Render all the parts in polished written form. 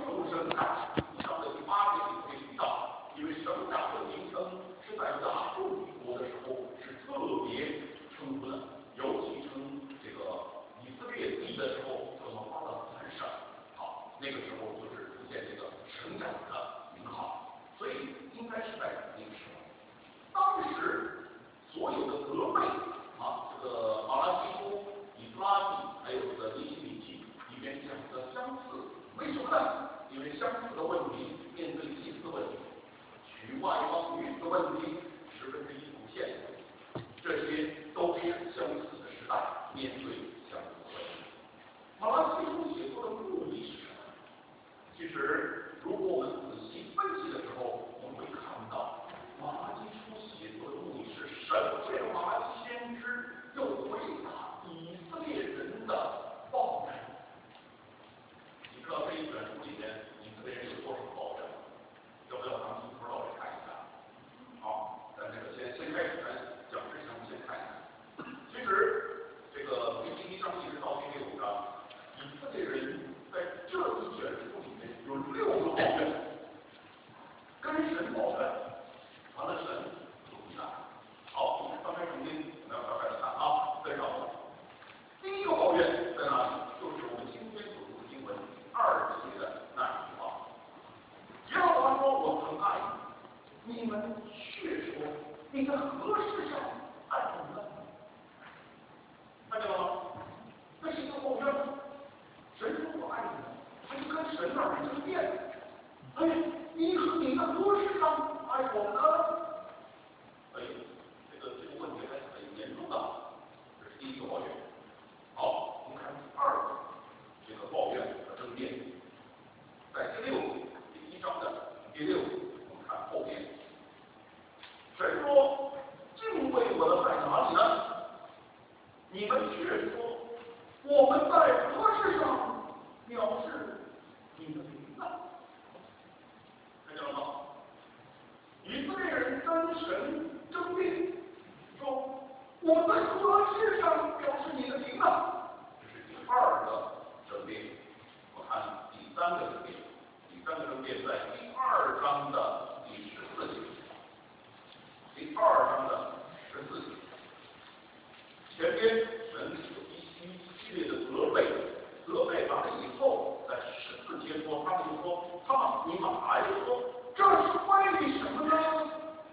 父神感以上的第8点里会提到，因为神感的名称是在亚述帝国的时候是特别称呼的，尤其称这个以色列地的时候，怎么发到3省。好，那个时候就是出现这个省长的名号，所以应该是在那个时候。当时所有的德贝这个马拉基书、以斯拉记，还有这个尼希米记里面讲的相似，为什么呢？因为相似的问题，面对祭祀问题、娶外邦女子的问题，10分之一出现，这些都是相似的时代面对相似的问题。马拉基书写作的目的是什么？其实，如果我们仔细分析的时候，我们会看到，马拉基书写作的目的是神借马拉基先知要回答以色列人的抱怨。你知道这一卷书里面以色列人有多少抱怨吗？要不要咱们一块儿来看一下？好，咱这个先开始，咱讲之前我们先看一下。其实这个从第1章一直到第6章，以色列人在这一卷书里面有6个抱怨，跟神抱怨，完了神就回答。好，我们翻开圣经，我们要开始看跟上我。第一个抱怨在哪里？就是我们今天所读的经文2节的那一句话。耶和华说：“我很爱你，你们却说你在何事上爱我呢？”看见了吗？这是一个抱怨。神说我爱你，他就跟神那儿争辩。哎，你在何事上爱我呢？哎，这个问题还是很严重的。这是第一个抱怨。好，我们看第2个这个抱怨和争辩，在第1章的第6，我们看后面。神说：“敬畏我的在哪里呢？你们却说我们在何事上藐视你的名呢？”看见了吗？以色列人跟神争辩，说我们在何事上藐视你的名呢？这是第2个争辩。我看第3个争辩，第3个争辩在第2章的第14节。第2章的14节，前边神有一系列的责备完了以后，在14节说，他们就说，你们还说这是为什么呢？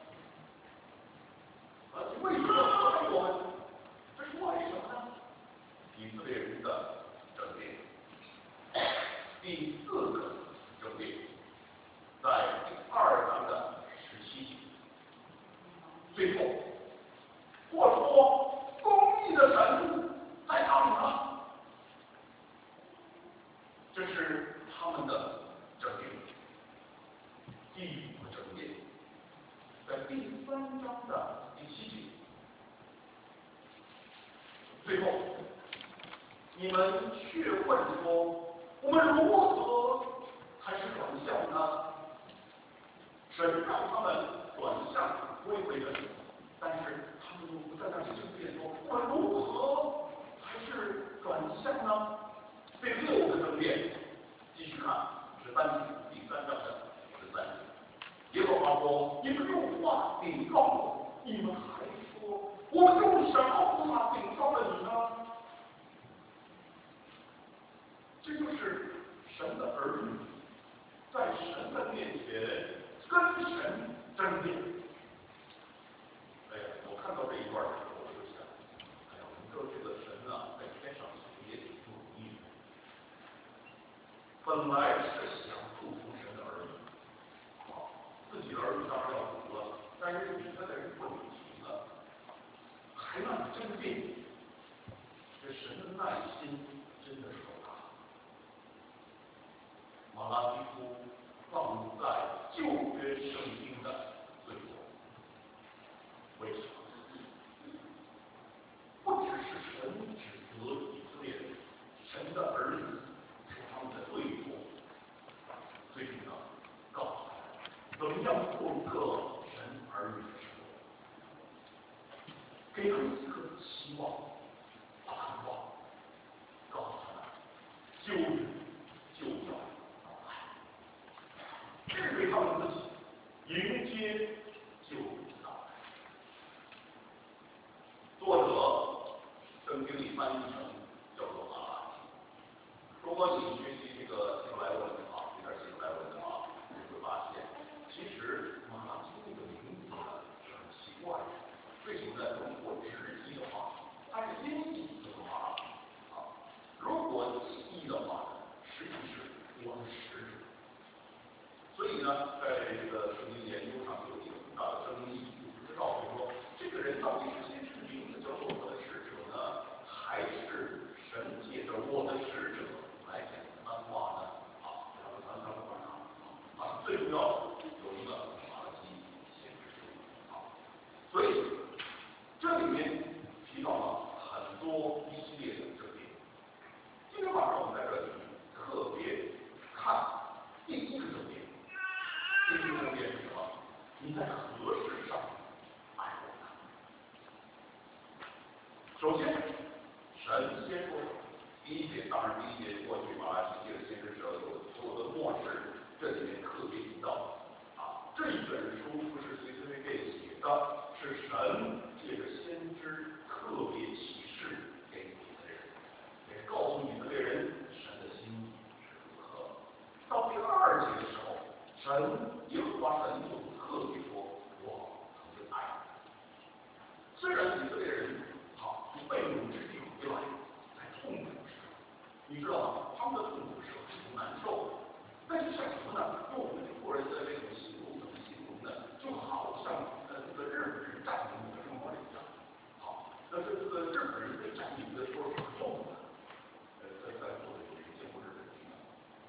为什么要责备我们？这是为什么呢？以色列人的争辩。第4个争辩，在第2章的17节。最后，或说公义的神在哪里呢？这是他们的争辩。第5个争辩，在第3章的第7节。最后，你们却问说，我们如何才是转向呢？神让他们转向归回人，但是他们又不在那里争辩说，我们如何才是转向呢？第6个争辩，继续看13节，第3章的13节。耶和华说：“你们用话顶撞我，你们还说我们用什么话顶撞了你呢？”这就是神的儿女在神的面前跟神争辩。哎呀，我看到这一段的时候，我就想，哎呀，我们说这个神在天上也挺不容易的。本来是想祝福神的儿女，自己的儿女当然要祝福了，但是以色列人不领情了，还让你争辩，这神的耐心真的是够大。马拉基书放在旧约圣经的最后，为什么？不只是神指责以色列人，神的儿女说他们的罪过，最重要告诉他们怎么样过一个神儿女的生活，给他们一个希望、盼望，告诉他们旧日就要到来。 果你学习这个希伯来文啊，学点希伯来文的啊，你会发现，其实马拉基这个名字呢是很奇怪的。为什么呢？如果直译的话，它是音译就是马拉基啊；如果意译的话呢，实际是我的使者。所以呢，在这个圣经研究上就有一个很大的争议，不知道就说这个人到底是先知名字叫做我的使者呢，还是神借着我的使者来讲三话呢？啊，咱不管它啊，最重要的有一个马拉基先知书啊，所以这里面提到了很多一系列的证明。今天晚上我们在这里特别看第一个证明。第一个证明是什么？你在何事上爱我呢？首先，神先说第一节，当然第一节过去马拉基的先知时候有所有的末世，这里面特别提到啊，这一本书不是随随便便写的，是神借着先知特别启示给以色列人，也告诉以色列人神的心意是如何。到第二节的时候，神耶和华神就特别说：“我曾经爱你。”虽然以色列人从被掳之地回来，在痛苦时，你知道吗？他们的痛苦是很难受的。那就像什么呢？用我们中国人的这种形容怎么形容呢？就好像这个日本人占领你的中国人一样。好，那这个日本人被占领的时候是很痛苦的。在座的有谁见过日本人吗？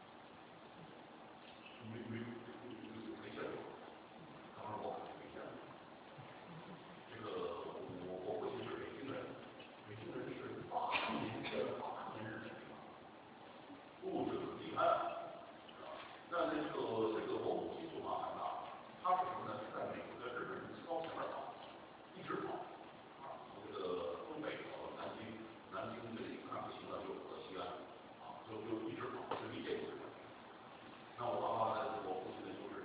没见过。当然我可能没见过。这个我父亲是北京人，北京人是8年见了8年日本人，哦，这很厉害啊。那这个我母亲就麻烦大了，她是什么呢？是在美国的日本人刺刀前面跑，一直跑啊，从这个东北跑到南京，南京这里看不行了就跑到西安啊，就一直跑，就没见过日本人。那我爸爸呢？我父亲呢，就是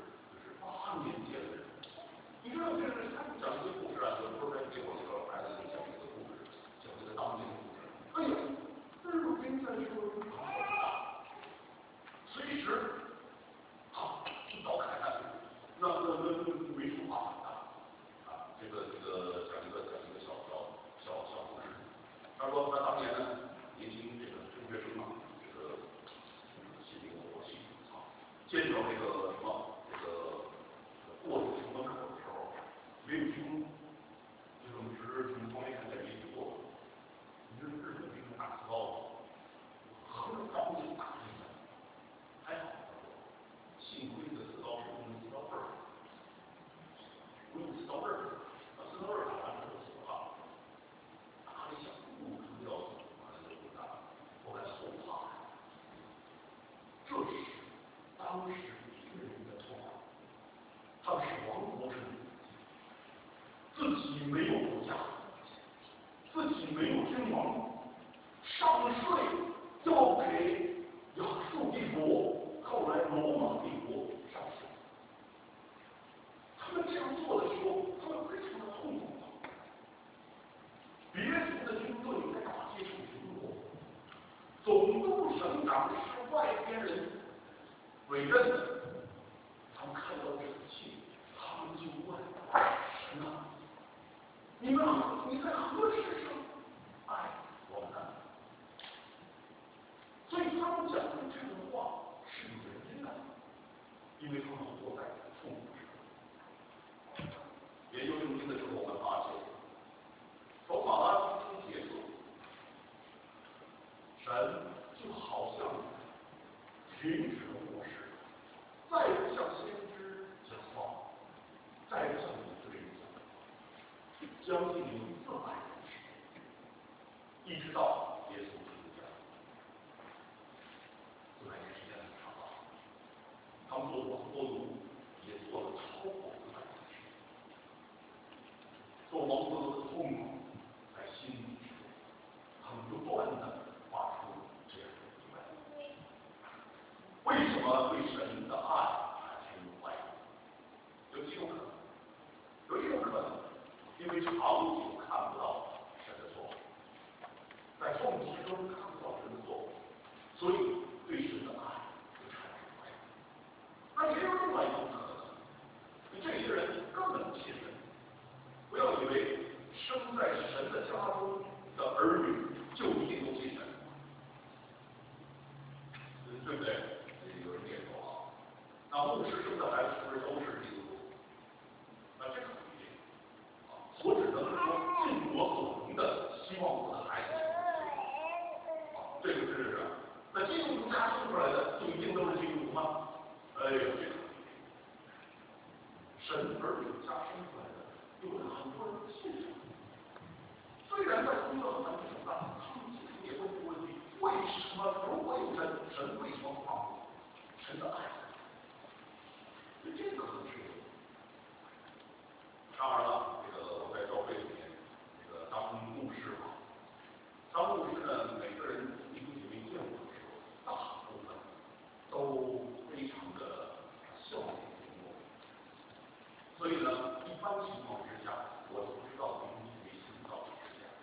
8年见了日本人。你知道这是他们讲一个故事啊，有时候在给我这个孩子讲一个故事，讲这个当年的故事。哎呀，日本兵在这个路上好大，随时啊一刀砍下去，那没处罚很大啊。这个讲一个小故事。他说他当年呢，年轻这个中学生嘛，这个心里有火气啊，见到这个什么过这个城门口的时候，没有听，就这么直从窗帘看在一起过。你说日本兵打刺刀，横着刀就打进来，还好，幸亏这个刺刀是用的刺刀背儿，不用刺刀背儿，把刺刀背儿打完之后死了。打了一下，不要紧，完了就不打，后来后怕。这是当时一个人的痛苦。他是亡国之人，自己没有国家，自己没有君王，上税要给亚述帝国，后来罗马帝国上税。他们这样做的时候，他们非常的痛苦。别族的军队在大街上巡逻，总督省长是外边人委任的，他们看到这一切，他们就问神啊，你在何事上爱我们呢？所以他们讲的这种话是有原因的，因为他们活在痛苦之中。研究圣经的时候，我们发现，从马拉基书结束，神就好像停止了漠视，再不向先知讲话，再不向以色列人讲话，将近有400年的时间，一直到耶稣基督降临，400年时间很长啊。他们做王做奴也做了超过400年的时间，做王做奴的痛苦在心里之中，他们不断的发出这样的疑问：为什么对神的爱产生怀疑？有几种可能。有一种可能，因为长久看不到神的作为，在痛苦之中看不到神的作为，所以是。那基督徒家生出来的就一定都是基督徒吗？哎呦，这个神儿女家生出来的，有的很多人不信神。虽然在同一个环境长大，他们其实也会问问题：为什么如果有神，神为什么不帮我？神的爱，所以这个可能是。当然了，这个我在教会里面，这个当牧师嘛，当牧师呢，每个人弟兄姐妹见我的时候，大部分都非常的笑脸迎我。所以呢，一般情况之下，我都不知道弟兄姐妹心里到底是这样。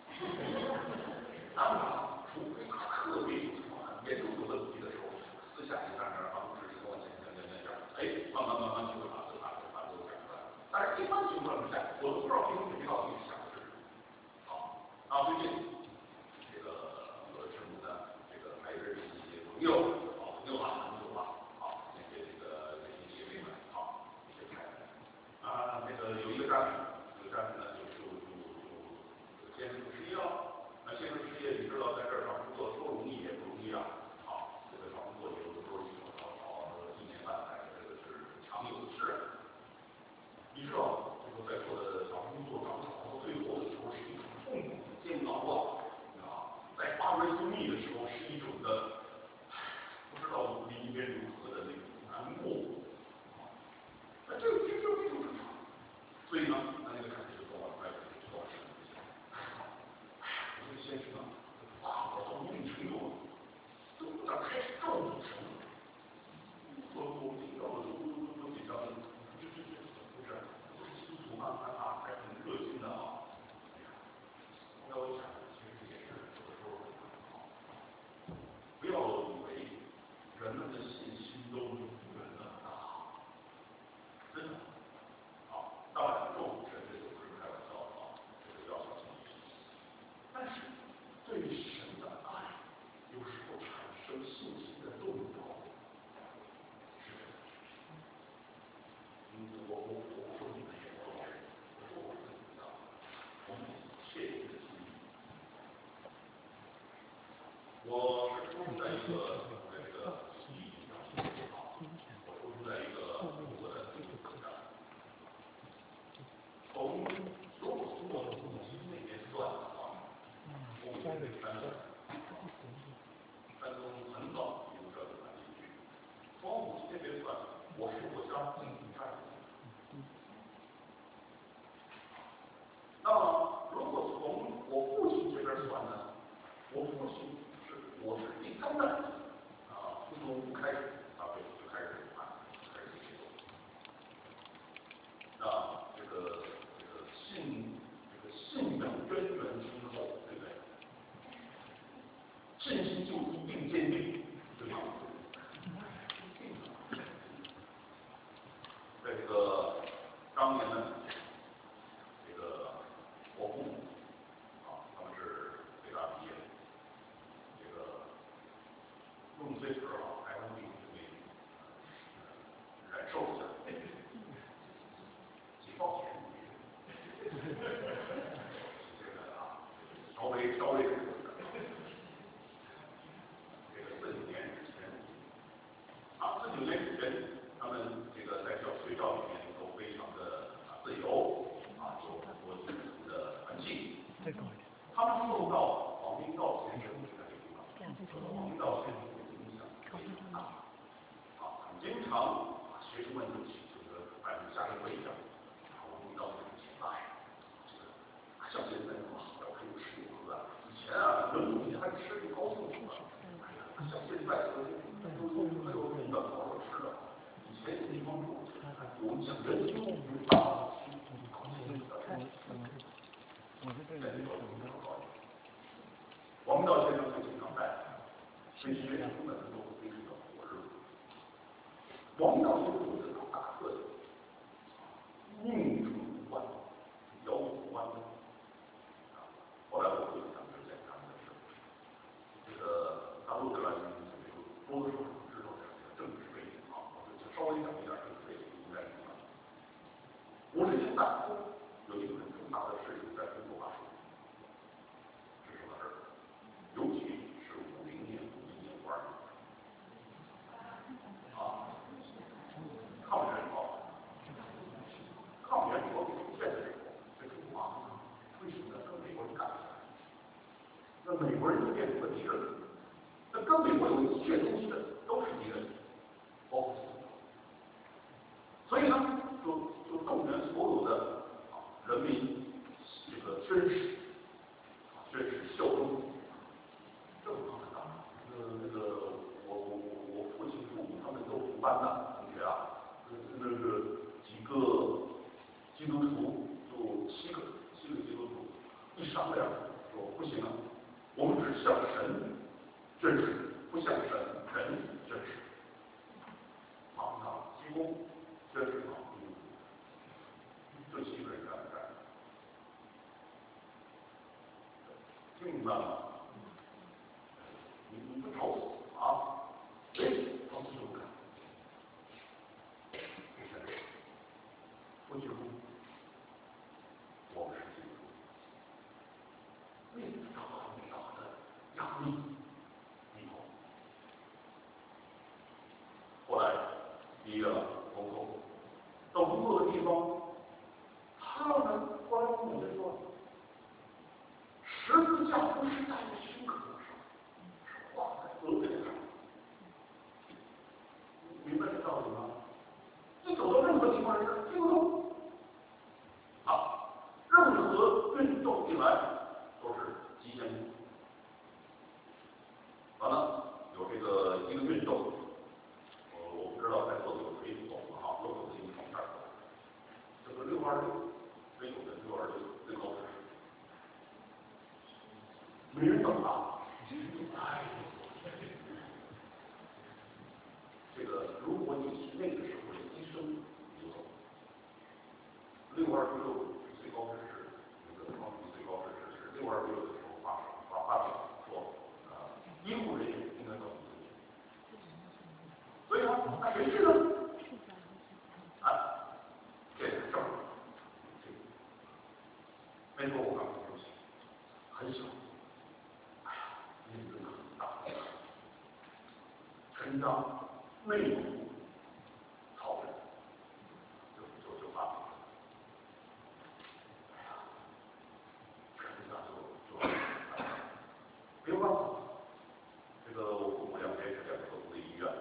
当然了，除非他特别有什么很严重的问题的时候，私下里在那儿帮牧师跟我讲，哎，慢慢就会把这都讲出来。但是一般情况之下，我都不知道弟兄姐妹到底是想的是什么。好，最近这个我的师母呢，这个还认识一些朋友，好朋友啊，好，那些这个姐妹们，好，一些太太那个有一个家庭呢，就先生失业了。那先生失业，你知道在这儿找工作多容易也不容易啊。好，这个找工作有的时候一找1年半载，这个是常有的事。你知道，这个在座的找工作找到最后的时候是一种痛苦的煎熬在发为不腻的时候是一种的不知道应该如何的那种难过。那这个非常正常。所以呢，那个太太就跟我说，跟我说，我说先生啊，发火到一定程度，都有点开始咒诅神了。我听到了，都紧张了。这怎么回事？不是基督徒吗？还很热心的啊。后来我想，其实也是有的时候不要以为人们的信心都永远那么大，真的。当然，咒诅神这个不是开玩笑的这个要小心。但是对神的爱，有时候产生信心的动摇，是真的。我说你们也不好，我说我自己我们切实的经历。我是出生在一个这个地理上，我出生在一个中国的地理国家。如果从我的母亲那边算的话，我母亲是山东很早就这个环境去。从我母亲那边算，我是我家第3代。那么，如果从我父亲这边算呢，我父亲我是第3代。从农夫开始，就开始开始写作。这个信仰渊源深厚，对不对？信心就一定坚定，对吗？在这个当年呢，这个我父母他们是北大毕业的，这个用这词还用弟兄姐妹忍受一下，几毛钱。这个稍微这个49年之前，49年之前，他们这个在学校里面都非常的自由有很多自由的环境。他们受到王明道先生这个地方，王明道先生的影响非常大。很经常学生们就办家庭会上，王明道先生请来，像现在那么好的可以吃有喝。以前能有钱吃就高兴死了。像现在都没有同等好好吃的。以前有地方住，我们讲人有大心，王明道先生就经常带跟学生们都非常的火热。王明道先生有一个大特点，宁主无关，摇无关。后来我会讲之前他们的事。这个大陆的来宾多多少少知道点这个政治背景我就稍微讲一点政治背景应该明白。50年代有一个很重大的事情在中国发生，是什么事儿？尤其是50 美国人就变成了敌人，那跟美国有一切东西的都是敌人，包括中国。所以呢，就动员所有的人民这个宣誓效忠。这个很大。那个我父亲父母他们都同班的同学啊，那个几个基督徒就七个基督徒一商量说不行啊，我们只向神宣誓，不向人宣誓。堂堂鞠躬宣誓啊，这7个人干不干？听明白了吗？你不找死啊？哎，他们就干。不鞠躬，我们是基督徒，面对着很大的压力以后，后来第一个工作，到工作的地方，他们后来跟我们说，十字架不是在躯壳上，是画在额头上。明白这道理吗？你走到任何地方是基督徒啊，任何运动进来都是极限运动。完了，有这个一个运动，我不知道在座的有谁懂了啊？有懂的你从这儿走，这个626，没有的626最高是没人懂啊！哎，这个如果你是那个时候的医生，你就懂。626是最高知识，那个高级最高知识是626的时候发表说，医护人员应该告诉自己。所以说，那谁去呢？啊，这是正儿，没错，我告诉你，很小，哎呀，面对很大，陈章内蒙古草原就发表了，哎呀，陈章就没有办法，这个我父母2边是2个特殊的医院，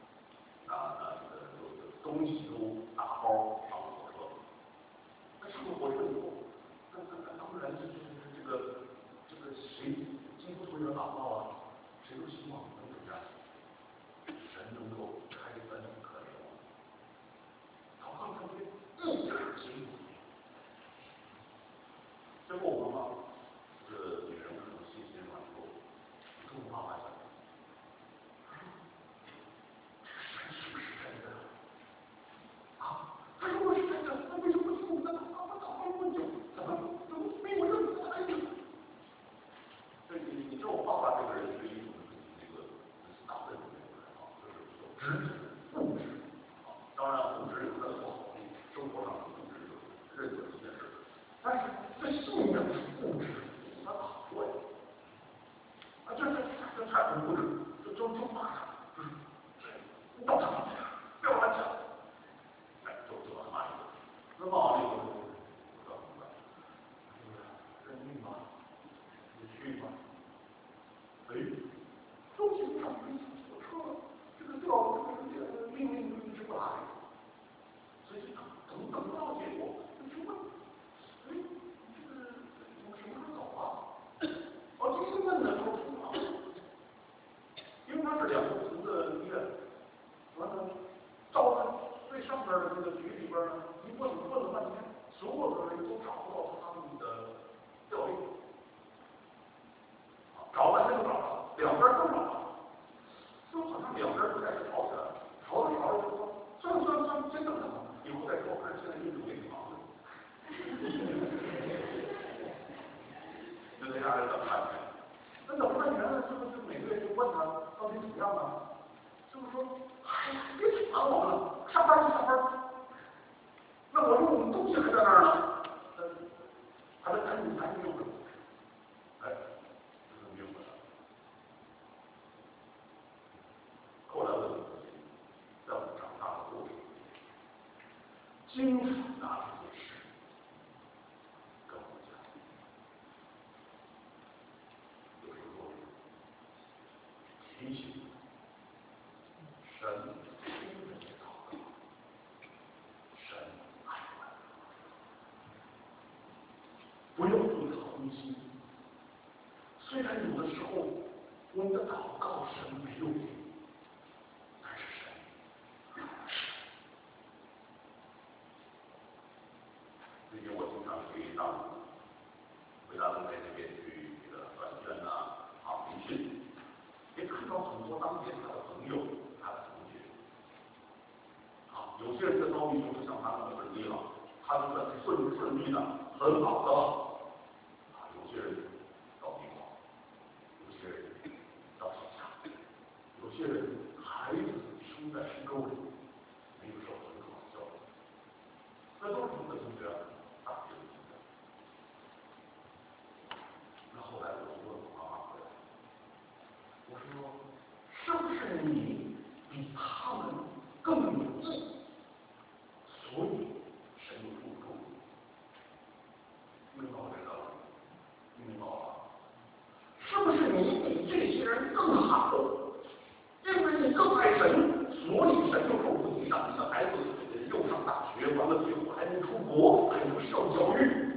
东西都打包上了火车，那上了火车以后，那当然这个谁基督徒也打不到啊，谁都希望能怎么样？神能够开门可守，祷告上去一点结果没有。最后我妈妈，这个女人可能信心软弱，跟我妈妈讲，这神是不是真的？啊，他说我是真的，那为什么听我们的祷告？我祷告了那么久，怎么没有任何的应？所以你知道我爸爸这个人是一种这个大分子啊，就是有执着、固执啊。当然，固执有它的不好处，生活上的固执就是认可一件事，但是这信仰是固执，它打不过呀。啊，这太不固执，就骂他，就是你到他妈去，不要乱讲。哎，就把他骂一顿。那骂完了以后，我告诉你们，认命吧，你去吧。哎，周行长没想火车，这个命令就一直不来，所以等到结果，就问，哎，这个我们什么时候走啊？哦，第一个问的时候厨房，因为它是2个不同的医院，完了，到了最上边的那个局里边呢，一问了半天，所有的人都找不到他们的调令，找半天都找不到，2边都找不到。就好像2边就开始吵起来了，吵着就说，算，先等等吧，以后再说，看现在运主给你忙的。就这样等半天，那等半天了，是不是每个月就问他到底怎么样啊？是不是说，哎呀，别烦我们了，上班就上班。那我说我们东西还在那儿呢，还得赶紧用着。哎，这就明白了。后来我就发现，在我长大的过程中，经常拿这件事跟我讲，有时候提醒神听着你祷告，神爱我们，不要对他灰心。虽然有的时候我们的祷告神没有听，但是神爱我们。最近我经常回大陆那边去这个转圈呐、培训，也看到很多当地他的朋友、他的同学。有些人的遭遇就是像他那么顺利了，他就算是顺利的、很好的了。有些人到地方，有些人到吵架，有些人孩子生在深沟里，没有受很好的教育，那都是我们的同学大学的同学。那后来我就问我妈妈回来，我说是不是你比他们更有义，所以神有祝福？明白我这道理？明白了？是不是你比这些人更好？因为你更爱神，所以神就祝福你，让你的孩子又上大学，完了最后还能出国，还能受教育。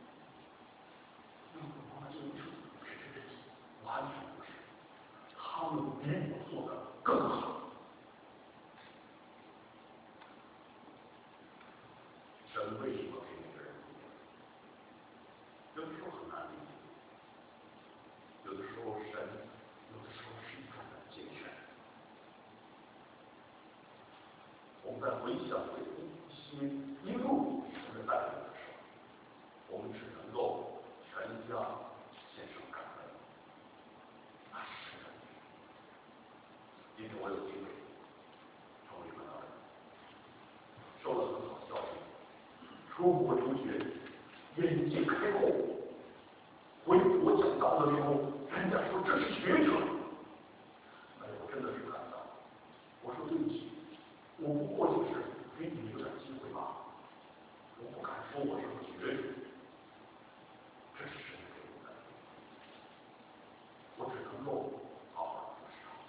完全不是，他们比我做的更好。神为什么给每个人不一样？有的时候很难理解，有的时候神，有的时候是一种的拣选。我们在回想这一些一路神的带领的时候，我们只能够全家献上感恩。那是神的。今天我有机会成为传道人，受了很好教育，出国留学，眼界开阔。回国讲道的时候，人家说这是学者。哎，我真的是感到，我说对不起，我不过就是给你们有点机会吧，我不敢说我是个学者，这是神给我的，我只能够好好服侍他。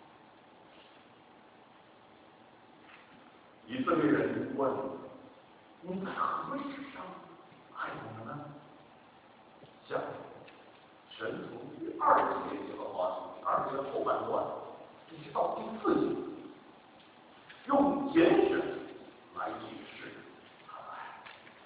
以色列人问：你在何事上爱我们呢？下面神从第2节耶和华第2节的后半段，一直到第4节，用拣选来解释他的爱。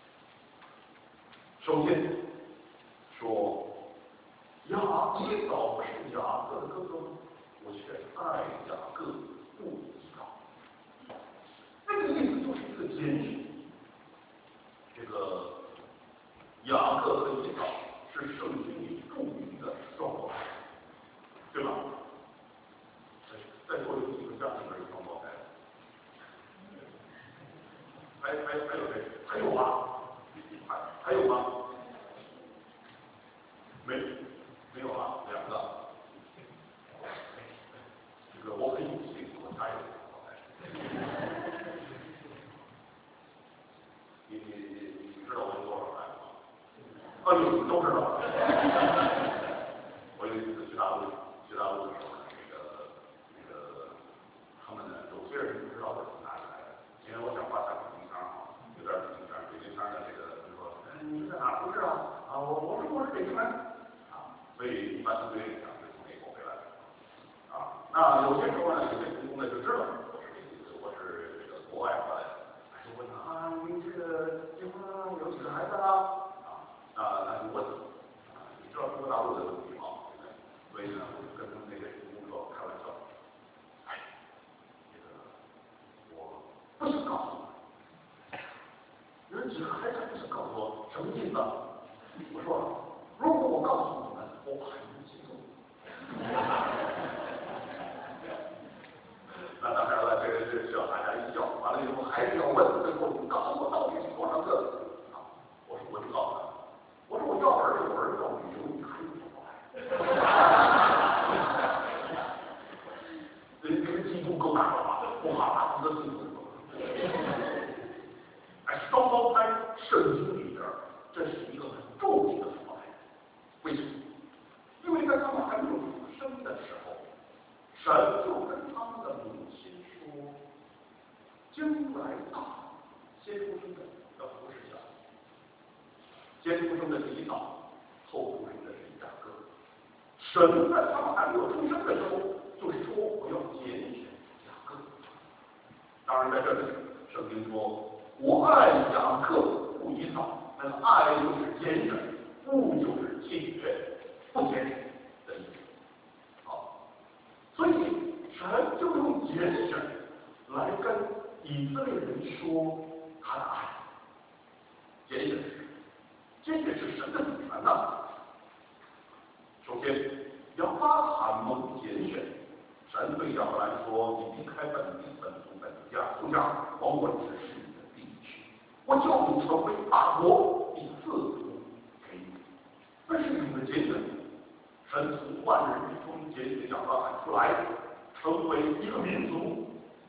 首先说，以扫是雅各的哥哥，我却爱雅各不以扫。这个意思就是一个拣选。这个雅各和以扫是圣经里著名的双胞胎，对吧？在座有几个家庭里双胞胎？还有谁？还有吗？还有吗？没有啊，2个。这个我很有幸，我家有双胞胎。你知道我有多少孩子吗？你们都知道。我有一次去大陆的时候，他们呢，有些人不知道我从哪里来的，因为我讲话像北京腔有点北京腔。北京腔的这个人说，你在哪不是啊？我说我是北京人所以一般都对讲是从美国回来的那有些时候呢，有些同工呢就知道我是这个国外回来的，就问他你这个结婚了，有几个孩子啊？那就问你知道中国大陆的问题吗？所以呢，我就跟他们那些同工说开玩笑，这个我不想告诉你们，有几个孩子不想告诉我，什么意思？我说，如果我告诉你们，我怕你们激动。那当然了，这需要大家一笑，完了以后还是要问，最后你告诉我到底是多少个？我说我就告诉他，我说我要儿子，我儿子要旅游，你还有什么这个激动够大了吧？哇，这个激动！双胞胎圣经里边，这是一个很著名的双胞胎。为什么？因为在他们还没有出生的时候，神就跟他们的母亲说：“将来大，先出生的要不是小，先出生的是以扫，后出生的是雅各。神在他们还没有出生的时候，就是说我要拣选雅各。当然，在这里，圣经说：我爱雅各，不以扫。那个爱就是拣选，不就是弃绝，不拣选的意思。好，所以神就用拣选来跟以色列人说他的爱。拣选是，拣选是神的主权呐。首先，亚伯拉罕蒙拣选，神对亚伯兰说：“你离开本地、本族、本家、父家，往我指示你的地去。我叫你成为大国，以赐福给你。”这是你的拣选。神从万人之中拣选亚伯拉罕出来，成为一个民族，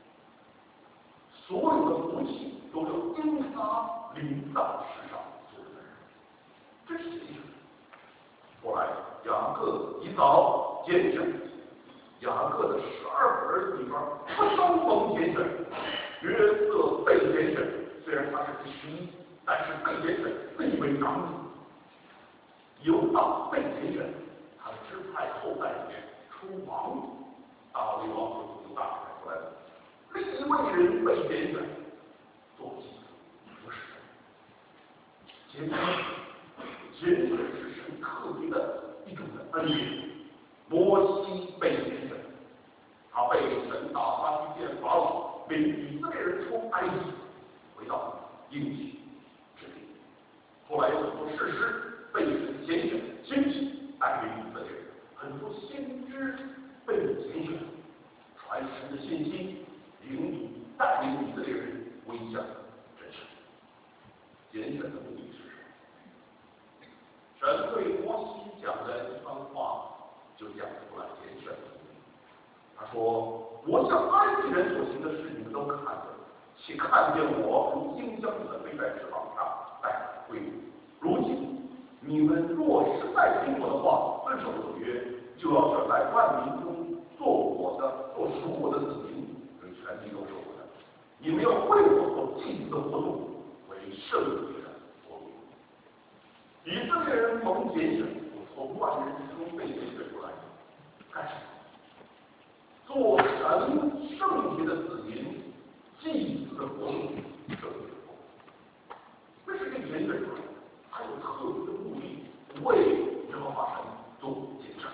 所有的福气都要因他临到世上所有的人。这是拣选。后来，雅各、以扫拣选，雅各的12个儿子里边，不都蒙拣选，约瑟被拣选，虽然他是第11，但是被拣选立为长子。犹大被拣选，他的支派后代里面出王，大卫王从犹大派出来的。另一位人被拣选，做祭司，服侍神。拣选是神特别的一种的恩典。摩西被拣选，他被神打发去见法老，领以色列人出埃及，回到应许之地。后来有很多士师被神拣选，兴起带领以色列人，很多先知被拣选，传神的信息，带领以色列人归向真神。拣选的目的是什么？神对摩西讲的一番话，就讲出来拣选的目的。他说：“我向埃及人所行的事，你们都看见了，且看见我如鹰将你们飞在翅膀上，带归我。如今你们若实在听我的话，遵守我的约，就要在万民中做属我的子民，对全地都是我的。你们要为我所祭祀的活动，为圣洁的活动。”以色列人蒙拣选，从万人之中被拣选出来，干什么？做神圣洁的子民，祭祀的活动，圣洁的活动。这是被拣选出来的，还有特别的目的，为耶和华神做见证。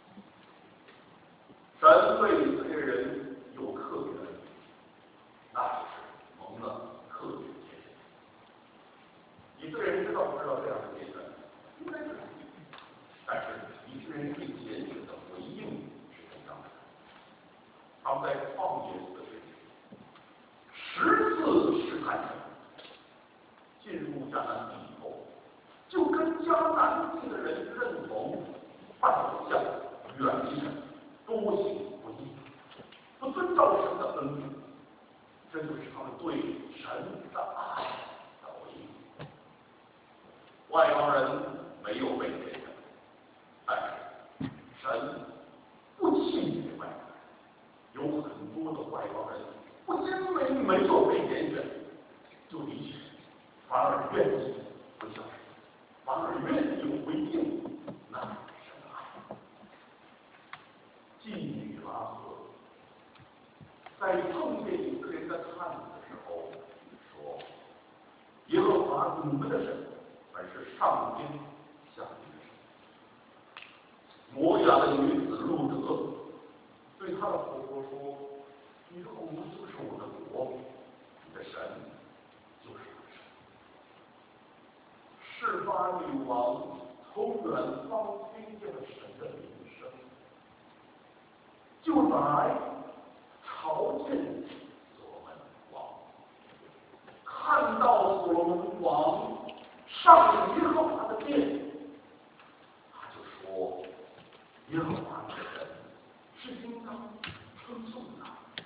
神对以色列人有特别的恩典，那就是蒙了特别的拣选。以色列人知道不知道这样的拣选？应该知道。但是以色列人对拣选的回应是怎样的？他们在旷野10次试探神，进入迦南地以后，就跟迦南地的人认同拜偶像、远离神、多行不义，不遵照神的恩典。这就是他们对神的爱的回应。外邦人没有被拣选，但是神不弃绝外邦人。有很多的外邦人，不因为没有被拣选就离弃神，反而愿意回向神，反而愿意回应那神的爱。妓女拉合在碰见以色列人的探子的时候说：“耶和华你们的神乃是上天下地的神。”摩押的女子路德对他的婆婆说：“耶和华就是我的国，你的神就是我的神。”示巴女王从远方听见了神的名声，就来朝见所罗门王，看到所罗门王上耶和华的殿，他就说：“耶和华的神是应当称颂的。”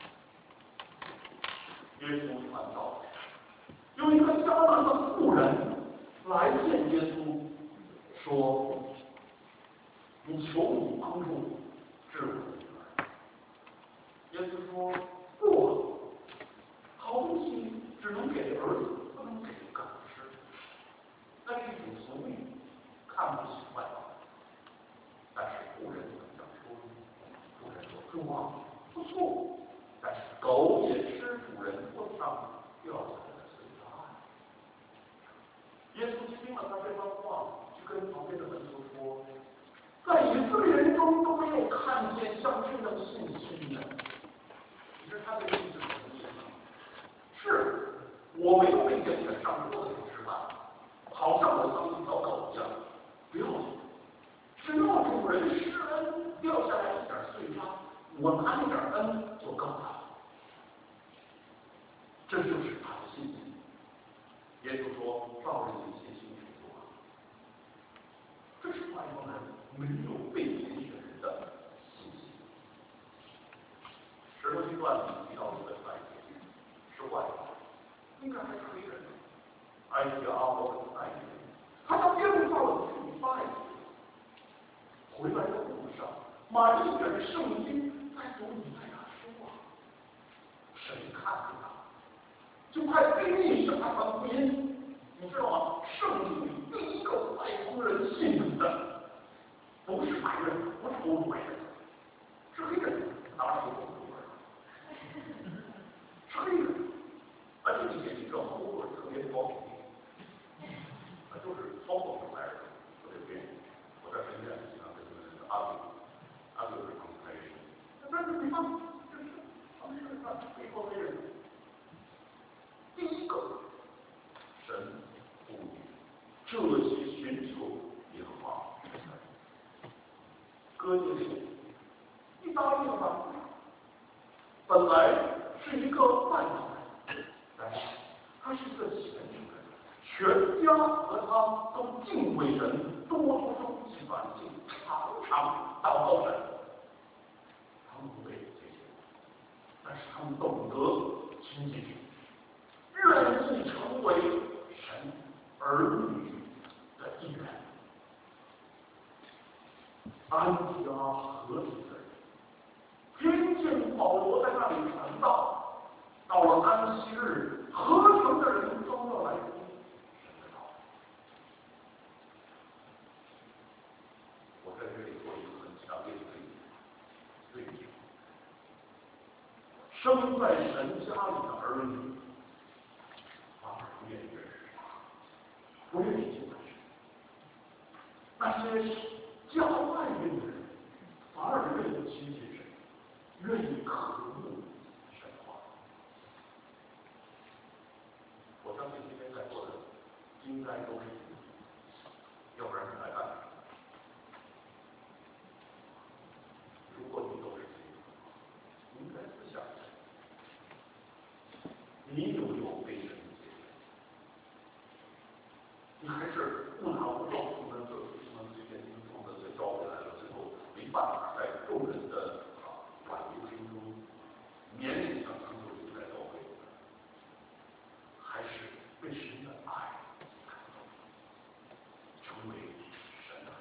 耶稣传道，有一个迦南的妇人来见耶稣，说：“你求你帮助治我的女儿， 耶稣说过了，好东西只能给儿子，不能给狗吃。那是一种俗语，看不起外邦人。但是古人怎么样说呢？古人说主啊，不错，但是狗也吃主人桌子上掉下来的碎渣。耶稣听了他这番话，就跟旁边的门徒说，在以色列人中都没有看见像这样信心的。其实他的意思是什么意思？是我没有被点选上桌子上吃饭，好像我当一条狗一样，不要紧。只要主人施恩掉下来一点碎渣，我拿那点恩就够了。这就是他的信心。耶稣说：“照着你信心去做。”这是外邦人没有被拣选人的信心。《使徒行传》里提到一个太监是外邦人，应该还是黑人，埃及阿伯的太监，他到耶路撒冷去拜回来的路上，买了一本圣经在读以赛亚书啊。神看见他，就派兵役向他传福音。你知道吗？圣经里第一个外邦人信主的，不是白人，不是欧洲白人，是黑人，当然是欧洲人，是黑人。而且那些你知道，欧洲人特别高品，就是操作出来的，特别便宜。我在深圳经常跟阿哥他们开始，但是你看，这是他们是看美国黑人，第一个神呼吁这些寻求耶和华之人，哥尼流，意大利的王，本来是一个外邦人，但是他是一个虔诚人，全家和他都敬畏神，多多周济百姓，常常祷告神。他们不被接受，但是他们懂得亲近神，愿意成为神儿女的一员。安提阿合体的人听见保罗在那里传道，到了安息日，合成的人都要来听神的道。我在这里做一个很强烈的对比，生在神家里的儿女，反而不愿意认识他，不愿意敬畏神。那些家外面的人，反而愿意亲近神，愿意渴慕神话。我相信今天在座的应该都是基督徒，要不然你来干什么？如果你都是基督徒，你应该思想一下，你有没有被神接受？你还是误打误撞出门这这件从这些招回来了，最后没办法在众人的挽留声中勉勉强强就留在教会里，还是被神的爱感动，成为神的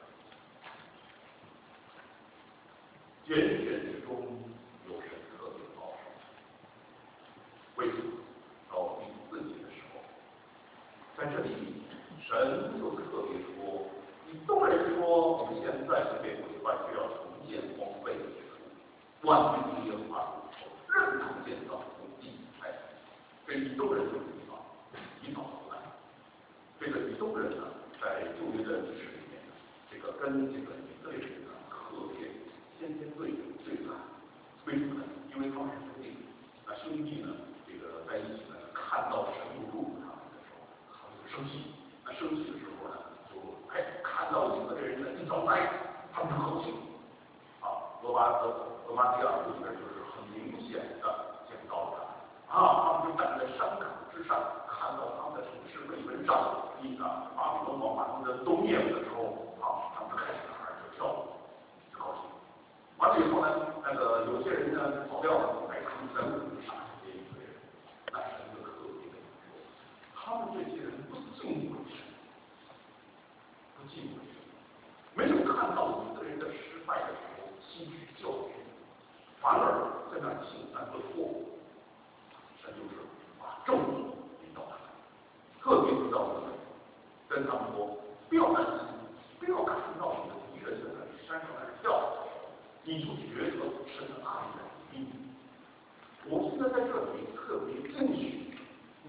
拣选之中有神特别保守。为什么？到第4节的时候，在这里神就特别说，以东人说，我们现在是被毁坏，却要重建荒废的之处，万军之耶和华如此说，任他们建造，从地开始。这以东人就是以扫出来。这个以东人呢，在旧约的历史里面呢，这个跟这个以色列人呢特别先天对抗。为什么呢？因为他们是兄弟，那兄弟呢，这个在一起呢，看到神不祝福他们的时候，他们就生气。那生气的时候呢，就看到以色列人的一遭灾，他们就高兴。俄巴第2部里边就是很明显的见到了他们就站在山岗之上，看到他们的城市被围上，巴比伦王把他们的都灭了的时候，他们就开始就跳舞，就高兴。完了以后呢，有些人呢跑掉了，他们全部杀死这一堆人。那神就特别的说，他们这些人不敬畏神，不敬畏神，没有看到以色列人的失败的时候吸取教训，反而在那庆祝。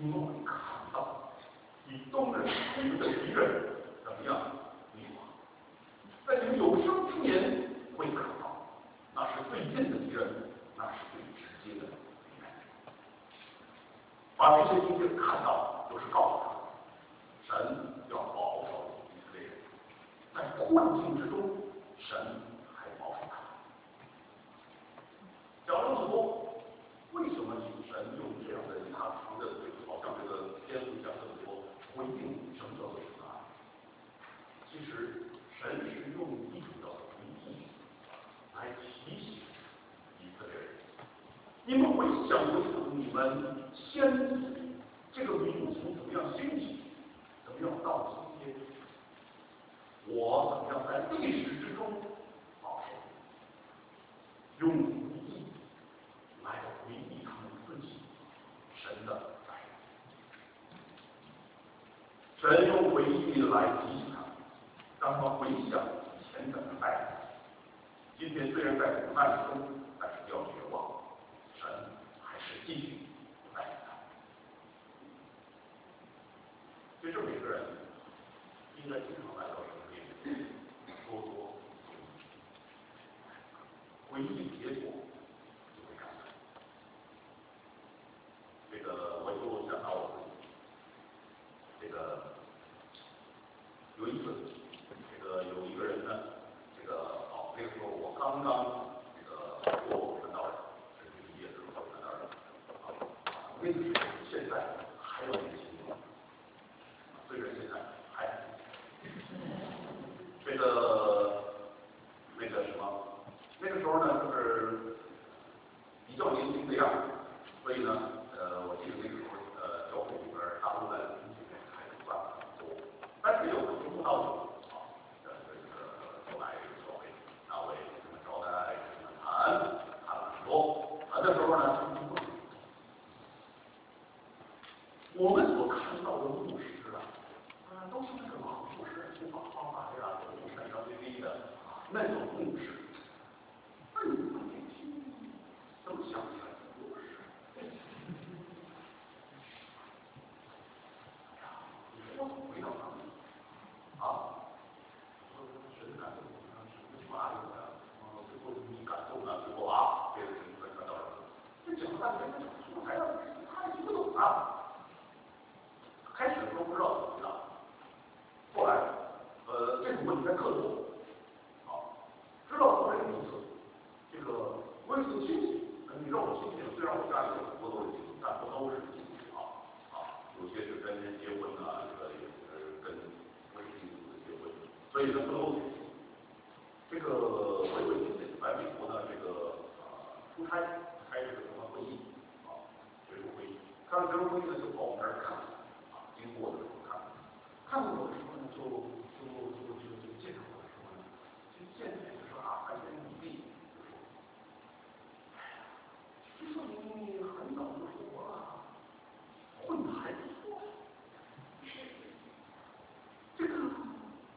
你们会看到你东人、你们的敌人怎么样灭亡，在你们有生之年会看到，那是最近的敌人，那是最直接的敌人。把这些东西看到，就是告诉他，神要保守以色列人，在困境之中，神还保守他。讲了这么多，为什么神用这样的一大长的好像这个篇幅讲这么多，回应什么叫做神啊？其实神是用一种叫回忆来提醒以色列人，你们回想你们先祖这个民族怎么样兴起，怎么样到今天，我怎么样在历史之中保守，用回忆来回忆他们自己神的爱，神用回忆来提醒他们，让他们回想以前怎么爱他。今天虽然在苦难中，但是不要绝望，神还是继续爱他。其实每个人应该经常来到神面前，多多回忆结果，就会感恩。这个我就想到我自己，这个有一次，这个有一个人呢，这个那个时候我刚刚这个做传道人，是毕业之后传道人，那个时候现在还有年轻人，虽然现在还这个那个什么，那个时候呢就是比较年轻的样子，所以呢我记得那个时候教会里边大陆的同学还是算多，但是有很多慕道者啊，这个后来教会那我也给他们招待，给他们谈了很多，谈的时候呢，他们就问我们所看到的牧师啊，都是那个老牧师，头发花白呀，头发山上微微的那种牧师。那你们年轻怎么想起来的牧师？哎呀，你说我怎么回答他们啊？说神感动我们，神的话语啊，最后你感动了，最后啊，这个神传到了，这讲了半天，这出台上他也听不懂啊。开始的时候不知道怎么回答，后来这种问题在课后，知道后来有一次，这个我有一个亲戚，你知道我亲戚，虽然我家里有很多都是亲戚，但不都是亲戚有些是跟人结婚啊，这个也是跟不是亲族的结婚，所以呢不都是亲戚。这个我有一个亲戚来美国呢，这个出差开这个什么会议学术会议，开完学术会议呢就跑我们这儿看经过的时候看到我的时候呢，就见到我的时候呢，就见面就说寒暄一地，就说你很早就出国了，混的还不错，这个怎么了？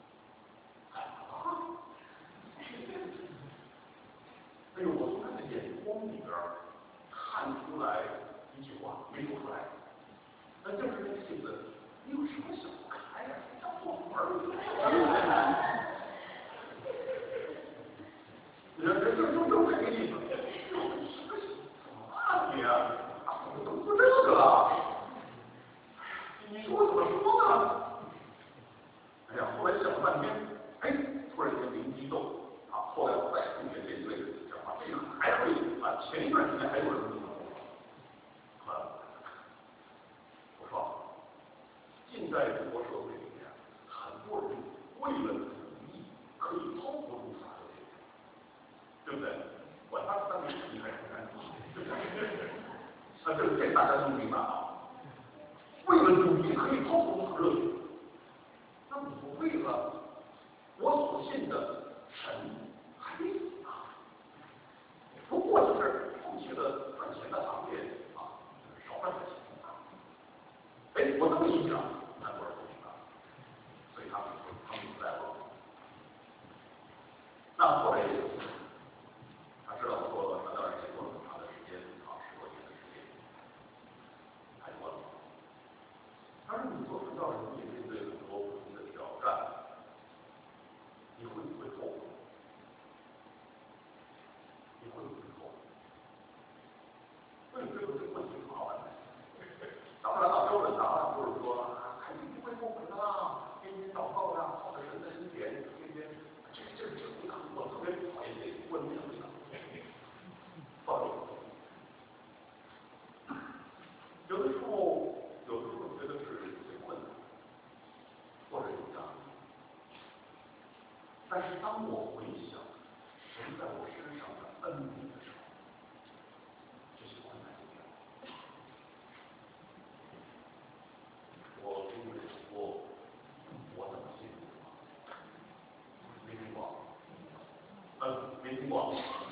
哎呦，我从他的眼光里边看出来一句话，没说出来，那就是那个性子，你有什么想不开呀？叫做门儿。就这个意思。你啊，怎么说这个了？你说怎么说呢？哎呀，后来想了半天，哎，突然间灵机一动后来我再同学这对讲话，这个还可以前一段时间还有人这么说我说，近代中国社会里面，很多人为了主义可以抛不住法律，对不对？管他是三民主义还是共产主义，对不对？这大家都明白为了主义可以抛不住热血，那么我为了我所信的神还没死呢，不过就是放弃了赚钱的行业少赚点钱我这么一想，那多少都明白，所以他们不在乎。那后来也有他知道我说传道人也做了很长的时间10多年的时间，他就问我， 这个问题很好玩的。当然了，标准答案就是说啊，肯定不会后悔的啦，天天祷告呀，靠着神的恩典，天天这回答我特别讨厌这个问这个回答。抱怨。有的时候觉得是有些困难，或者有压力。但是当我回想神在我身上的恩典的时候，这些困难就变了。我跟你们说过，我怎么信主的？没听过？没听过。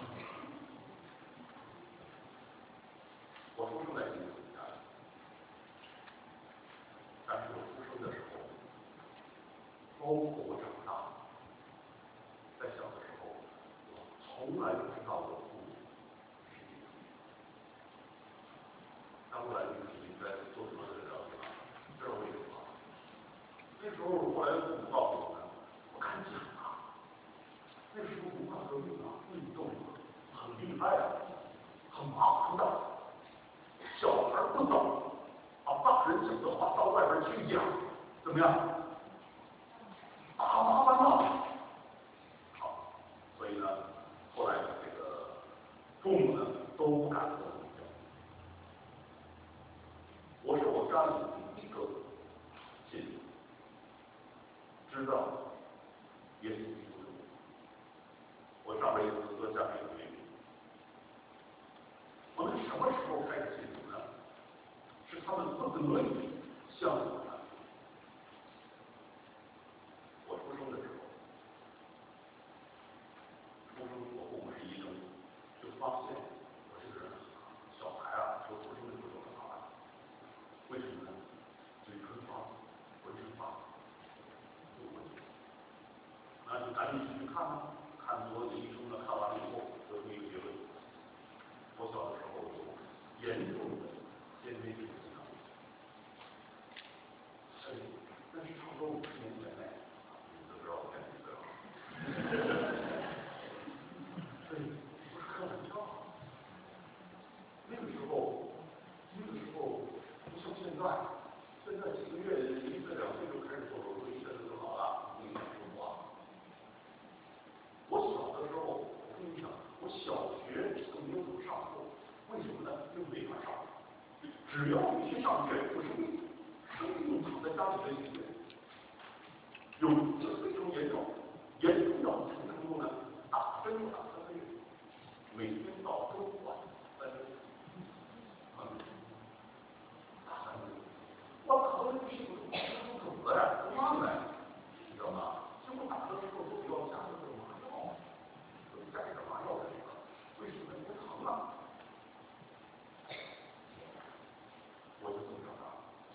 我出生在基督徒家里，但是我出生的时候，包括我长大，在小的时候，我从来不知道我父母是基督徒。当然，你应该做什么的了解吧？知道为什么？那时候后来父母告诉我们，我看讲啊，那时候文化革命啊，运动啊，很厉害啊，很忙的。小孩不懂，把大人讲的话到外边去讲，怎么样？大麻烦了。好，所以呢，后来这个父母呢都不敢和我们讲。我是我家里第一个信主，知道耶稣基督的。我上辈子和下辈子没有。我们什么时候开始信主呢？是他们不得已向我传福音。我出生的时候，我父母是医生，就发现我这个小孩啊，说出生的时候很麻烦。为什么呢？嘴唇发紫，浑身发紫，有问题。那就赶紧去看啊，看所有的医生呢，看完了以后得出一个结论：我小的时候有严重的先天性心脏病。那是差不多50年前嘞，你都知道我现在几岁了。对，不是开玩笑。那个时候不像现在，现在几个月、1岁、2岁就开始做手术，一下子就好了，不影响生活。我小的时候，我跟你讲，我小学都没有怎么上过，为什么呢？因为没法上。只要一去上学就生病，生病躺在家里的几个月。有这非常严重，严重到什么程度呢？打针就打3个月，每天到周五晚3个月，打3个月，我打到这个屁股都肿了呀，都烂了呀，你知道吗？结果打的时候都要加这个麻药，都加这个麻药的这个，为什么？因为疼啊。我就这么长大。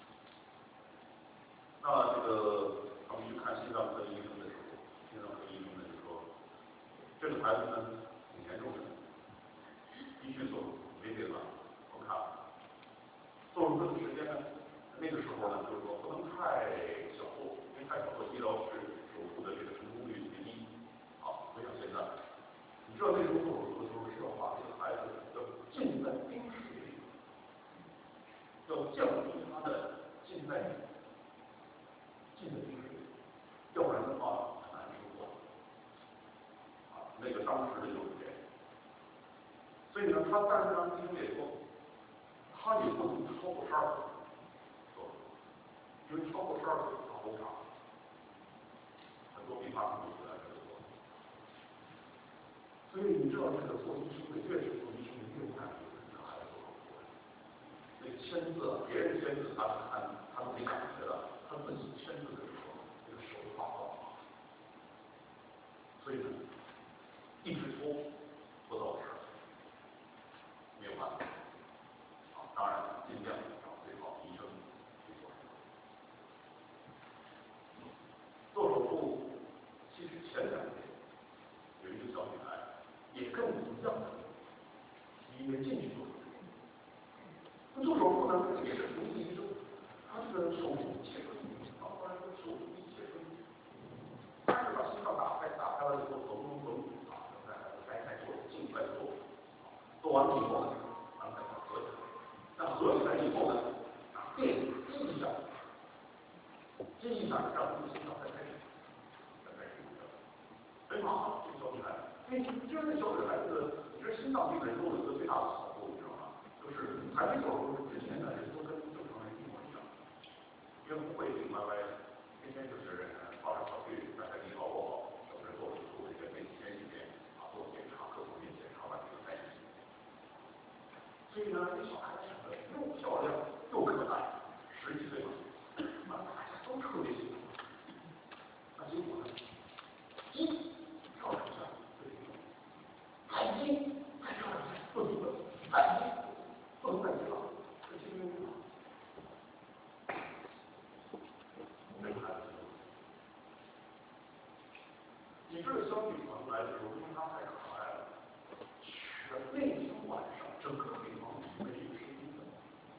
那这个他们去看心脏科医生的时候，心脏科医生呢就说，这个孩子呢挺严重的，必须做手术，没别的办法。我们看做手术的时间呢，那个时候呢就是说不能太小做，因为太小做医疗室手术的这个成功率特别低。好，不像现在，你知道那时候做手术的时候是要把这个孩子要浸在冰水里，要降低他的静脉率。进的冰水，要不然的话很难生活。那个当时的就是这样。所以呢，但是呢，医生也说，他也不能超过12岁做，因为超过12岁他喉查，很多并发症就出来了。所以你知道这个做医生的越是做医生的越不敢给这个孩子做手术。那个签字，别人签字他是看他都没感觉的，他自己签字的时候，这个手发抖。所以呢，一直拖不到12岁，没有办法。当然尽量找最好的医生去做手术。做手术其实前2天有一个小女孩也跟我一样的，因为进去做手术。那做手术呢，也是同一医生，他这个手术切除仪，后来手术一切除仪，但是把心脏打开了以后，该做尽快做，做完了以后呢，咱们再把合起来。 这一下让我们心脏再开始很麻烦，这个小女孩，因为这样的小女孩子，你这心脏病人都有一个最大的好处，你知道吗？就是还没走入之前呢，人都跟正常人一模一样，因为不会顶歪歪的，天天就是跑来跑去，大家你好我好，有人做手术这个没几天几天啊做检查，各方面检查完这个在一起。所以呢，这小孩子长得又漂亮又可爱，10几岁嘛，大家都特别喜欢。那结果呢？跳两下，海星再跳两下，不行了，海星不能再跳了，这精灵舞。那个孩子，你这个消息传出来的时候，因为他太可爱了，那天晚上整个北方没有声音的。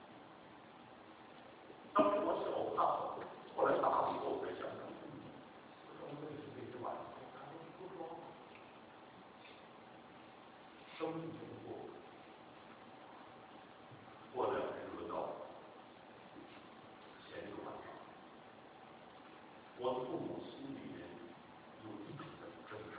当时我小不大，后来大了以后才想想，我说为什么那天晚上他都不说话？生意经过，过2天轮到前一个晚上，我父母心里面有一种的挣扎。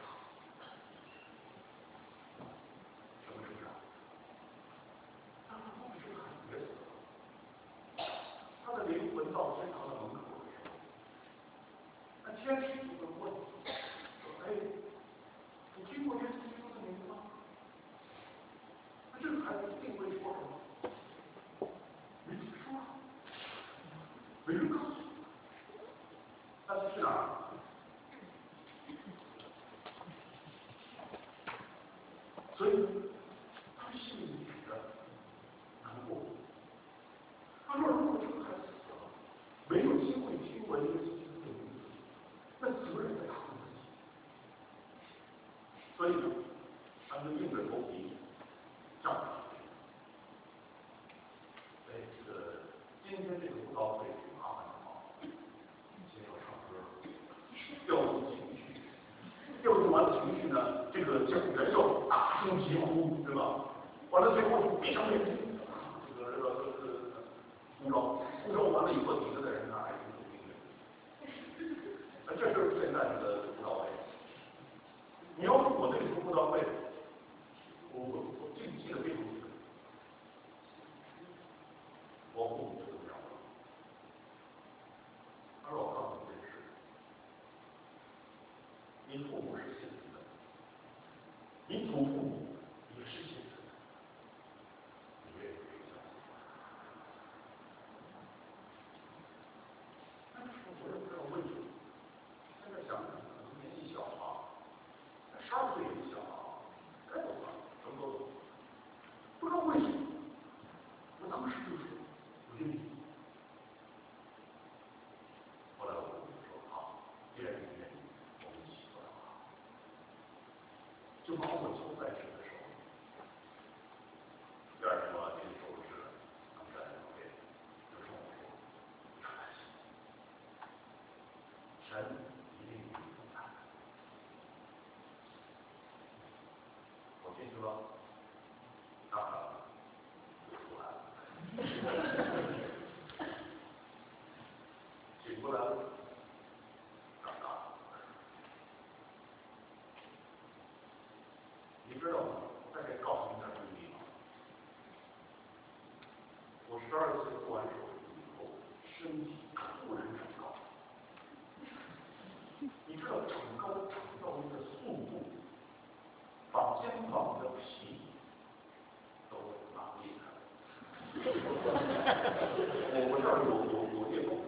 什么挣扎？他们梦是很绝死了，他的灵魂到天堂的门口的时候，那天使就会问说：“哎，你听过耶稣基督的名字吗？”那这个孩子一定会说什么？没听说，没人告诉我。那去哪儿？所以他们心里觉得难过。他说：“如果这个孩子死了，没有机会听闻耶稣基督的名字，那责任在他们自己。”所以呢，他们硬着头皮站上去。哎，这个今天这个布道会挺麻烦的啊，先要唱歌，调动情绪，调动完情绪呢，这个讲员要大声疾呼，对吧？完了最后就闭上眼睛，呼召完了以后，底下的人呢还挺有听的。这就是现在这个布道会。你要是我那个时候布道会，我记得非常清楚。我父母就这么讲了，他说：“我告诉你件事，你父母是信主的，你祖父母也是信主的，你愿意不愿意相信？”那时候我也不知道为什么，现在想想可能年纪小啊，12岁也不小啊，该走了，什么都走。不知道为什么，我当时就说我愿意。后来我父母说：“好，既然你愿意，我们一起做好。”就把我交在神的手里。第二天我要进手术室了，他们在那旁边就冲我说：“你放心，神一定与你同在。”我进去了，当然就出来了，醒过来了，长大了。你知道吗？再给告诉你点秘密吗？我12岁做完手术以后，身体突然长高。你知道长高长到一个速度，把肩膀的皮都拉裂开了。我这儿有裂缝。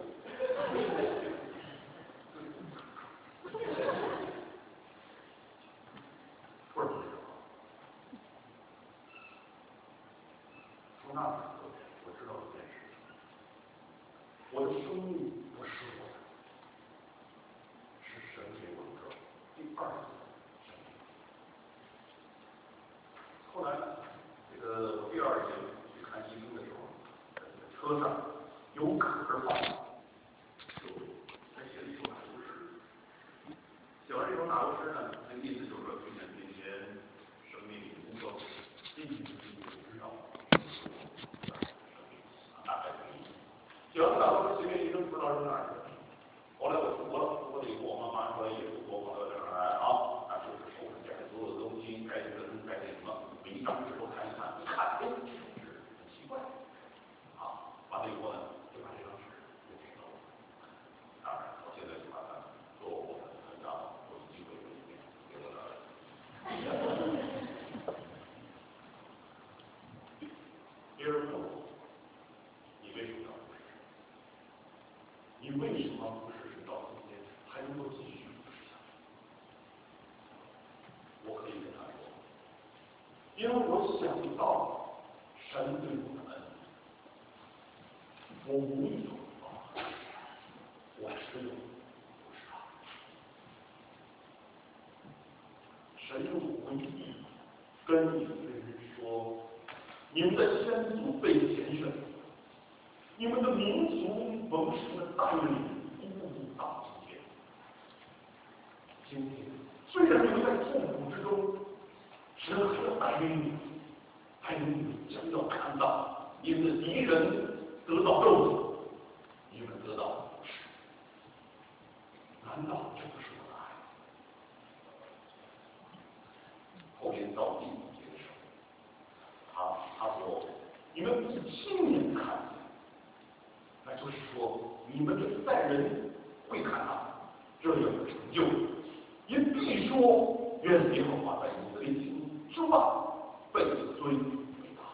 突然就长高。从那时刻，我知道一件事情：我的生命不是我的，是神给我的第2次生命。后来呢，这个我第2天去看医生的时候，在车上有感而发，就在写了一首打油诗。写完这首打油诗呢，那意思就是说，今天这些生命里无所进去的你知道，大概的意思。写完打油诗，随便一扔，不知道扔哪儿去了。 了也不多，跑到这儿来啊，就是收拾家里所有的东西，该这个该那什么，每一张纸都看一看，一看，哎，这张纸很奇怪，啊，完了以后呢，就把这张纸就给了我。当然，我现在就把它做我的文章，我的机会里面给我的儿子。别人问我，你为什么要不是？你为什么不是到今天还能够继续不是下去？我可以跟他说，因为我想到神对我的恩，我无意中我是有，不是他。神用回忆跟以色列人说，你们的先祖被拣选，你们的民族蒙神的带领，一步步到今天。今天虽然你们在痛苦之中，神还要带领你，带领你将要看到你们的敌人得到肉体，你们得到福祉。难道这不是我的爱？后面到第5节的时候，他说：“你们必亲眼看见。”那就是说，你们这一代人会看到这样的成就，也必说：“愿耶和华在以色列境之外被尊为大。”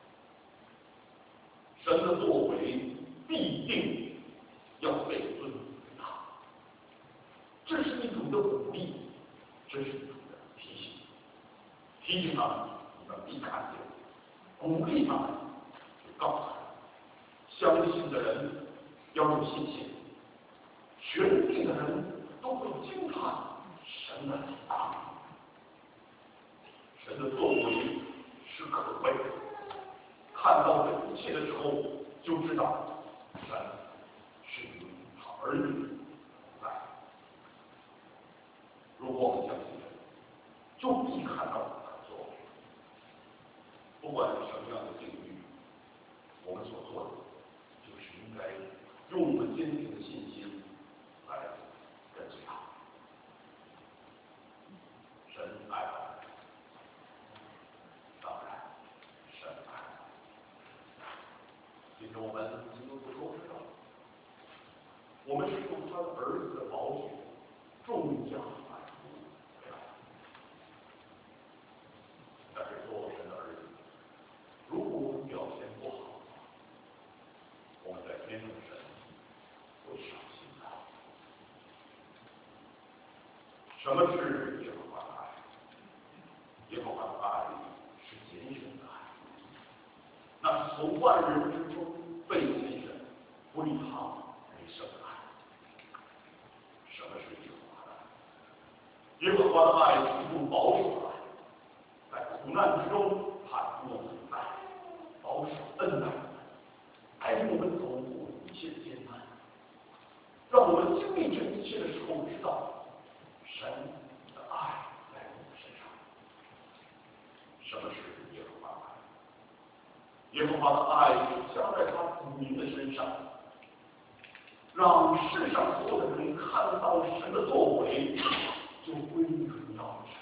神的作为必定要被尊为大，这是一种的鼓励，这是一种的提醒，提醒他们你们必看见，鼓励他们，告诉他们，相信的人要有信心，全地的人都会惊叹神的伟大，神的作为是可畏的。看到这一切的时候，就知道神是与他儿女同在。如果我们相信神，就必看到他的作为。不管是什么样的境遇，我们所做的就是应该用我们坚定的信心来跟随他。神爱我们，当然神爱我们。今天我们基督徒都知道，我们是用他的儿子的宝血重价买赎回来的。但是做神的儿子，如果我们表现不好，我们在天上的神会伤心的。什么是耶和华的爱？耶和华的爱是拣选的爱，那是从万人之中被拣选，不立他为圣的爱。什么是耶和华的爱？耶和华的爱是一种保守的爱，在苦难之中他与我们同在，保守恩待我们，带领我们走过一切的艰难，让我们经历这一切的时候知道神的爱在我们身上。什么是耶和华的爱？耶和华的爱是加在他子民的身上，让世上所有的人看到神的作为，就归荣耀神。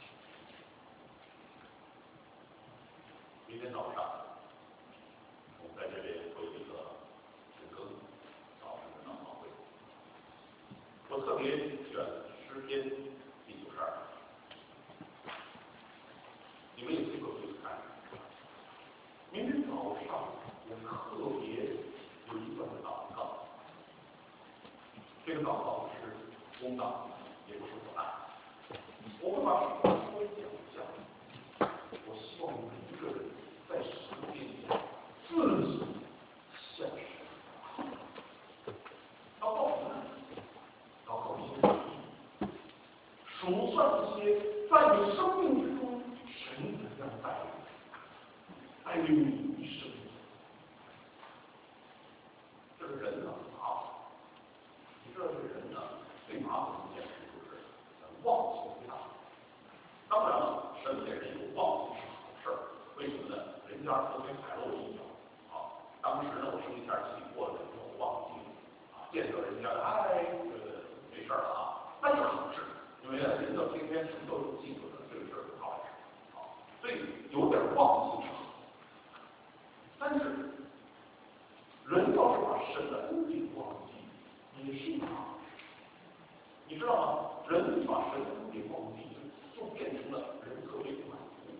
明天早上，我们在这边会有一个晨更早上的祷告会，我特别选诗篇第92，你们有机会可以看。明天早上我特别有一段的祷告，这个祷告不是公道，也不是苦难，我会把事情稍微讲一下。我希望每一个人在神面前自己向神祷告什么呢？祷告一些数算一些在你生命之中神怎样带领你一生。这个人呢啊，你知道这个人呢最麻烦的一件事就是忘记回答。当然了，神给人有忘记是好事儿，为什么呢？人家昨天踩了我一脚啊，当时呢我生一下气，过了2天我忘记了啊，见到人家哎，没事儿了啊， 那也合适，因为人到今天什么都有技术的，这个事儿不好使啊，所以有点忘记是好。但是人要是把神的恩典忘记，也是一码事。你知道吗？人一把神的恩典忘记，就变成了人特别满足。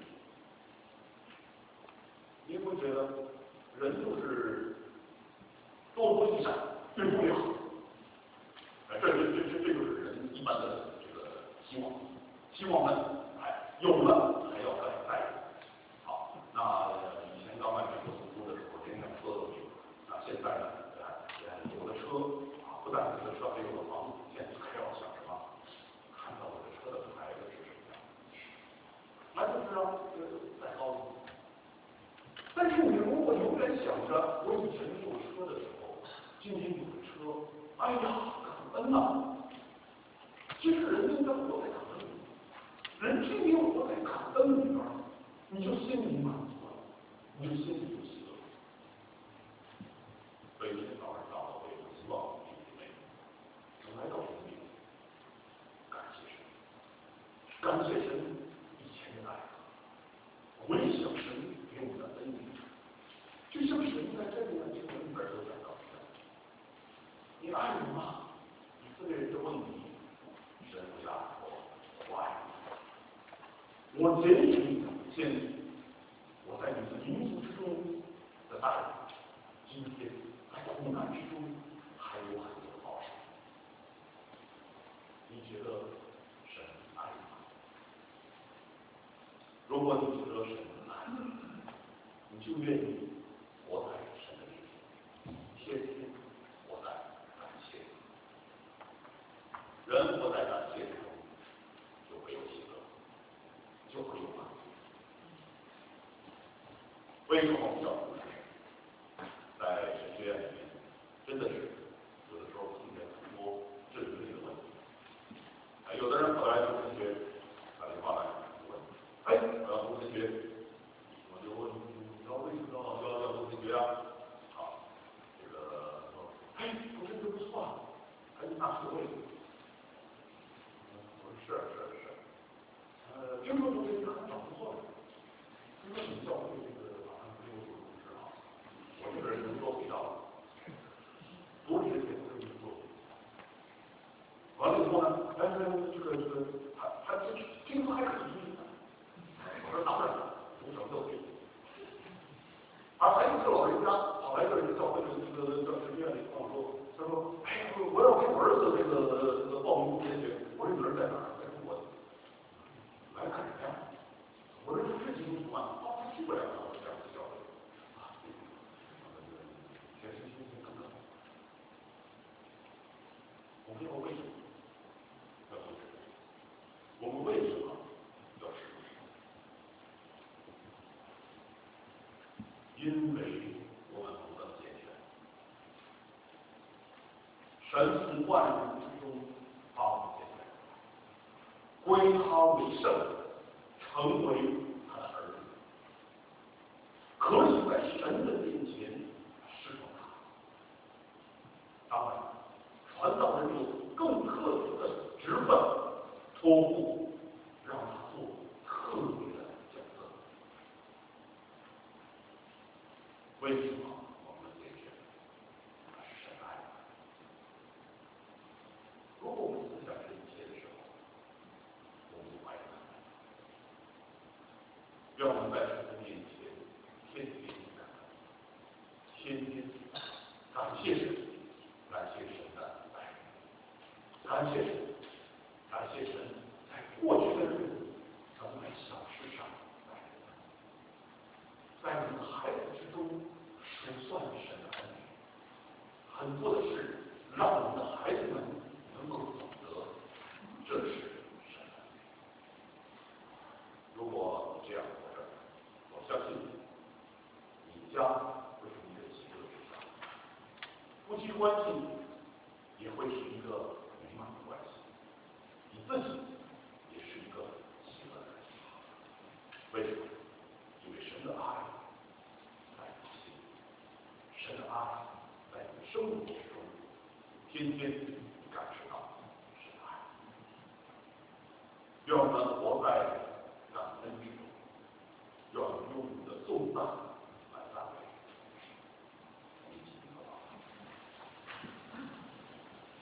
你会觉得人就是多多益善，越多越好。这就是人一般的这个希望。希望呢，有了还要再有。好，那以前刚来美国读书的时候，连辆车都没有。那现在呢，有了车啊，不但有了车，还有了房子，现在还要想什么？看到我的车的牌子是什么样？那就是再高。但是你如果永远想着我以前没有车的时候，今天有了车，哎呀，感恩呐！其实人应该活在感恩里，人只有活在感恩里边，你就心里满足了，你就心里有喜乐。所以今天早上到了，我也希望弟兄妹能来到神面前，感谢神，感谢神以前的爱，回想神给我们的恩典，就像神在这里的经文里边所讲到的，你爱我吗？以色列人的问题，神回答我爱你，我拣选你，建立我在你的民族之中的大人，今天在苦难之中还有很多的保守。你觉得神爱你吗？如果你觉得神爱你，你就愿意活在神的面前，天天活在感谢里。人活在感谢之中，就会有喜乐，就会有满足。为什么我们要服侍神？在神学院里面，真的是有的时候碰见很多质疑的问题。有的人跑来读神学，打电话来问，我要读神学，我就问，你知道为什么要读神学啊？好，这个说，读神学不错啊，你拿学位。我说是，听说读神学很找工作的，听说你们教会这个马上没有主持啊，我这个人能说会道，读神学不是工作。完了以后呢，还听说还可以读。我说当然了，读什么都可以。还有一个老人家跑来这个教会的神学院里跟我说，他说：“我要给我儿子报名读神学。”我说：“你儿子在哪儿？在中国。”来看什么呀？我说：“是基督徒吗？”他去不了了，我这样的教会啊，全是新鲜等等。我们要为什么要读神学？我们为什么要使用神？因为我们不能拣选，神从万物之中把我们拣选，归他为圣，成为他的儿女，可以在神的面前侍奉他。当然，传道人有更特别的职分托付，让他做特别的角色。为什么我们拣选？那是神爱我们。如果我们思想这一切的时候，我们就快乐。让我们在神的面前天天感恩，天天感谢神，感谢神的爱，感谢神，感谢神在过去的日子曾在小事上爱我们，在我们孩子之中数算神的恩典。很多的事让我们的孩子们能够懂得，这是神的恩典。如果你这样活着，我相信你家会是一个喜乐之家，夫妻关系也会是一个美满的关系，你自己也是一个喜乐的人。为什么？因为神的爱在你心里，神的爱在你生活之中，天天感受到神的爱。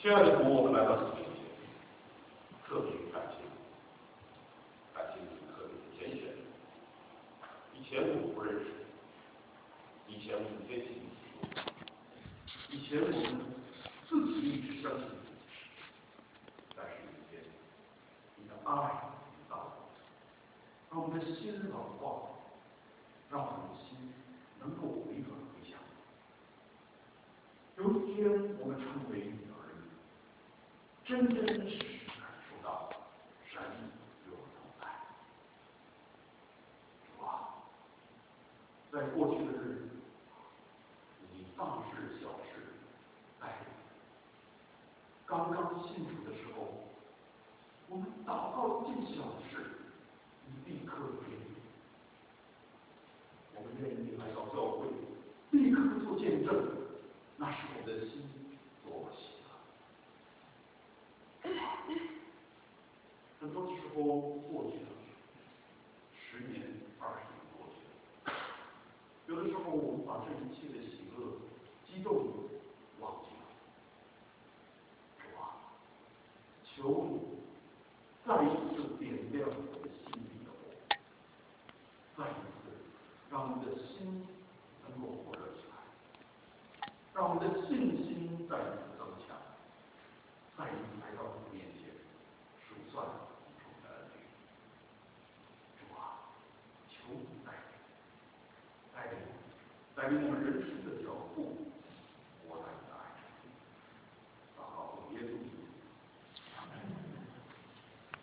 亲爱的主，我们来到你面前，特别感谢你，感谢你特别拣选你。以前我们不认识你，以前我们坚信你，以前我们自己一直相信你，但是有一天，你的爱到了，让我们的心老化，让我们的心能够回转回向。有一天，我们成为你的儿女，真真实实感受到神与我同在。主啊，在过去的日子，你大事小事带领。刚刚信主的时候，我们祷告一件小事，你立刻给予。我们愿意来到教会，立刻做见证，那是我们的心所喜乐。很多时候过去了，10年、20年过去了，有的时候我们把这一切的喜乐、激动忘记了。主啊，求你再一次点亮我的心里的火，再一次让我们的心能够火热起来，让我们的信心再一次增强，再一次来到你面前数算你主的恩典。主啊，求你带领我们人生的脚步，我来